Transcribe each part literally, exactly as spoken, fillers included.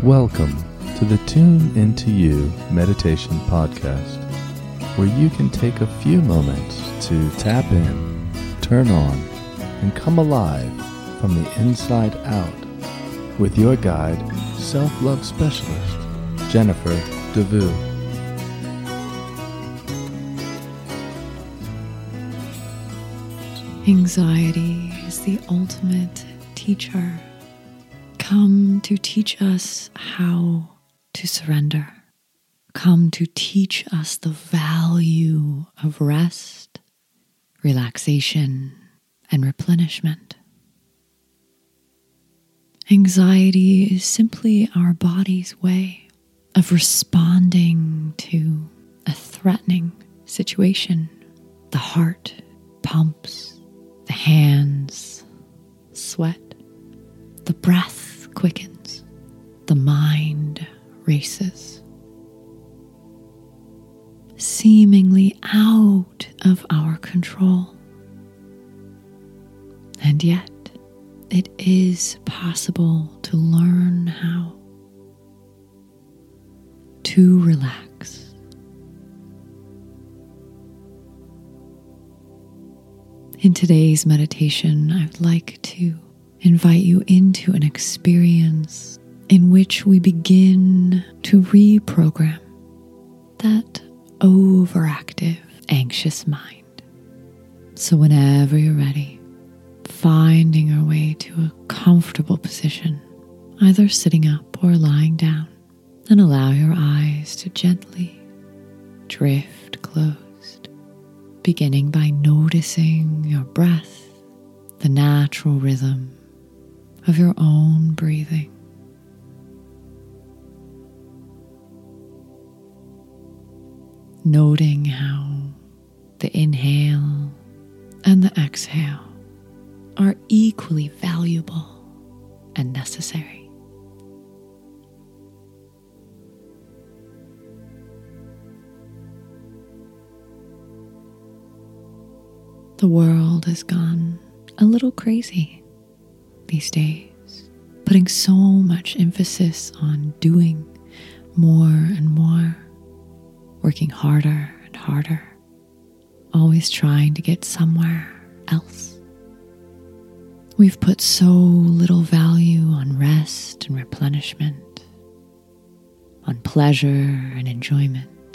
Welcome to the Tune Into You Meditation Podcast, where you can take a few moments to tap in, turn on, and come alive from the inside out with your guide, self-love specialist, Jennifer DeVue. Anxiety is the ultimate teacher, come to teach us how to surrender, come to teach us the value of rest, relaxation, and replenishment. Anxiety is simply our body's way of responding to a threatening situation. The heart pumps, the hands sweat, the breath quickens, the mind races. Seemingly out of our control. And yet, it is possible to learn how to relax. In today's meditation, I would like to invite you into an experience in which we begin to reprogram that overactive, anxious mind. So whenever you're ready, finding our way to a comfortable position, either sitting up or lying down, and allow your eyes to gently drift closed, beginning by noticing your breath, the natural rhythm of your own breathing. Noting how the inhale and the exhale are equally valuable and necessary. The world has gone a little crazy these days, putting so much emphasis on doing more and more, working harder and harder, always trying to get somewhere else. We've put so little value on rest and replenishment, on pleasure and enjoyment,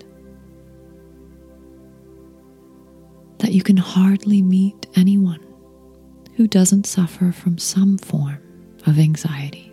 that you can hardly meet anyone who doesn't suffer from some form of anxiety.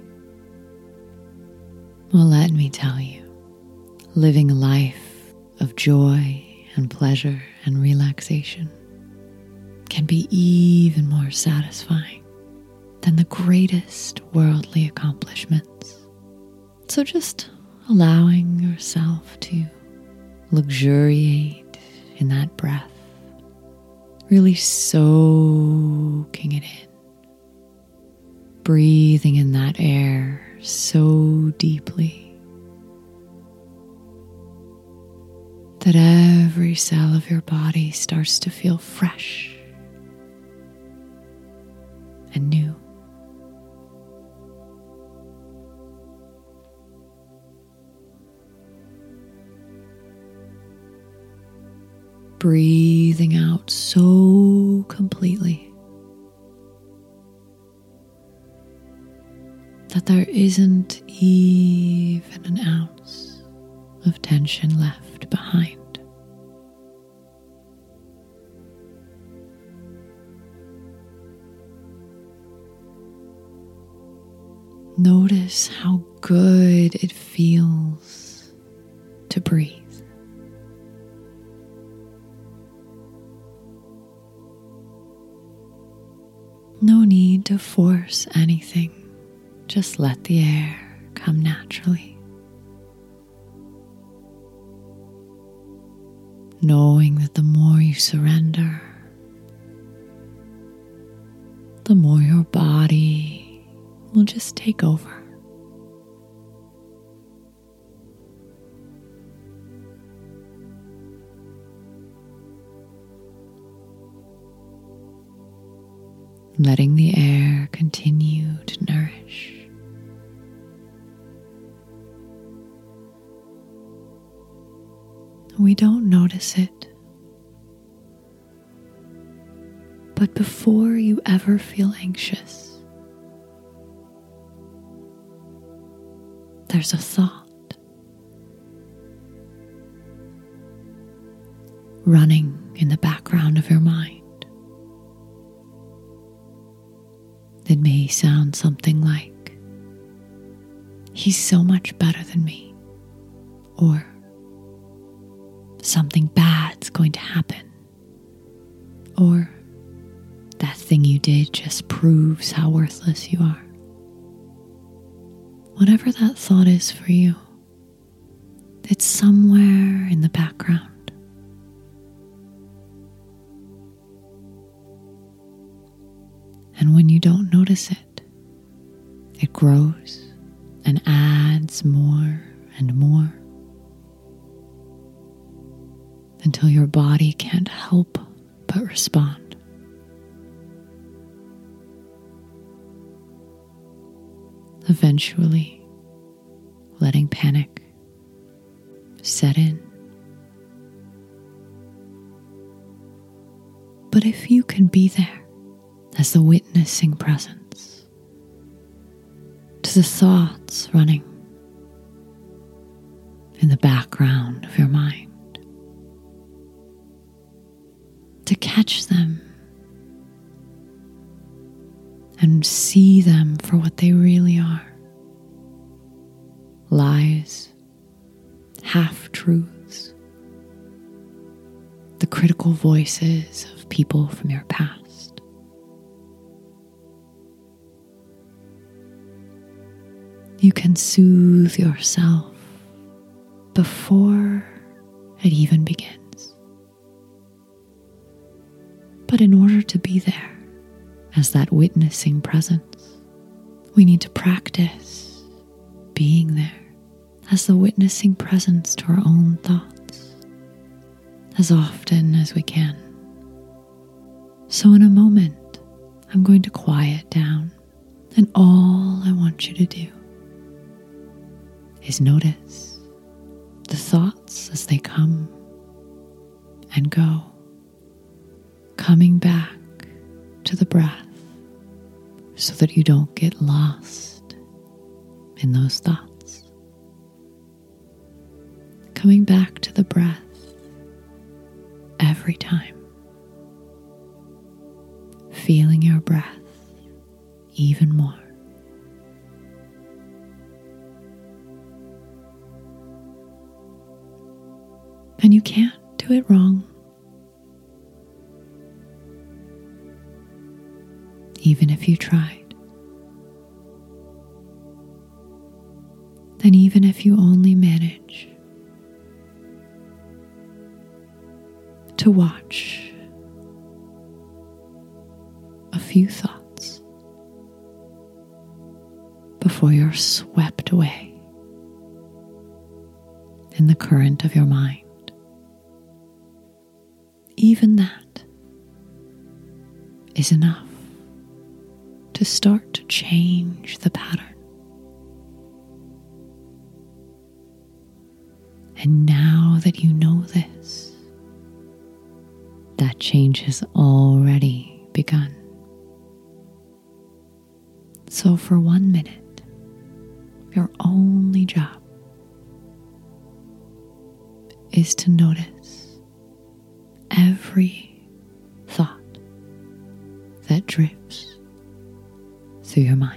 Well, let me tell you, living a life of joy and pleasure and relaxation can be even more satisfying than the greatest worldly accomplishments. So just allowing yourself to luxuriate in that breath, really soaking it in, breathing in that air so deeply that every cell of your body starts to feel fresh and new. Breathing out so completely that there isn't even an ounce of tension left behind. Notice how good it feels to breathe. No need to force anything. Just let the air come naturally. Knowing that the more you surrender, the more your body will just take over. Letting the air continue to nourish We don't notice it. But before you ever feel anxious, there's a thought running in the background of your mind. It may sound something like, he's so much better than me, or something bad's going to happen, or that thing you did just proves how worthless you are. Whatever that thought is for you, it's somewhere in the background. And when you don't notice it, it grows and adds more and more until your body can't help but respond. Eventually, letting panic set in. But if you can be there as the witnessing presence to the thoughts running in the background of your mind, to catch them and see them for what they really are. Lies, half-truths, the critical voices of people from your past. You can soothe yourself before it even begins. But in order to be there as that witnessing presence, we need to practice being there as the witnessing presence to our own thoughts as often as we can. So in a moment, I'm going to quiet down, and all I want you to do is notice the thoughts as they come and go, coming back to the breath so that you don't get lost in those thoughts. Coming back to the breath every time, feeling your breath even more. And you can't do it wrong. Even if you tried. And even if you only manage to watch a few thoughts before you're swept away in the current of your mind. Even that is enough to start to change the pattern. And now that you know this, that change has already begun. So for one minute, your only job is to notice every thought that drifts through your mind.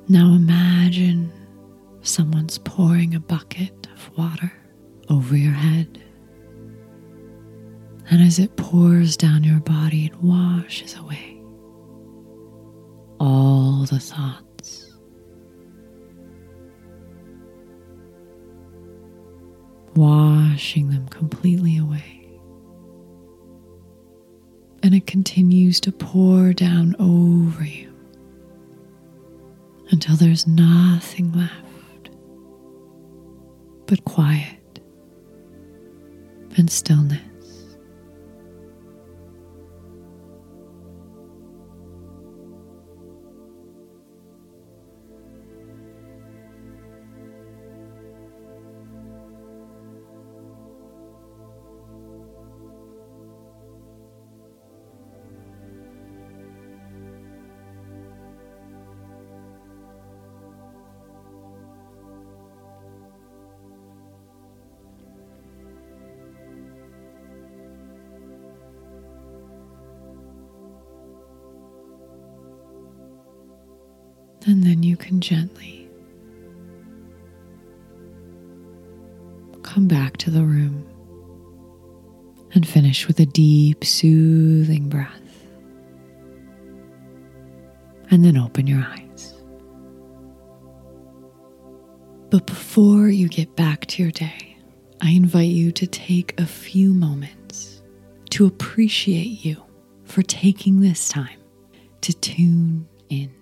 Now imagine someone's pouring a bucket of water over your head. And as it pours down your body, it washes away all the thoughts. Washing them completely away. And it continues to pour down over you until there's nothing left but quiet and stillness. And then you can gently come back to the room and finish with a deep, soothing breath. And then open your eyes. But before you get back to your day, I invite you to take a few moments to appreciate you for taking this time to tune in.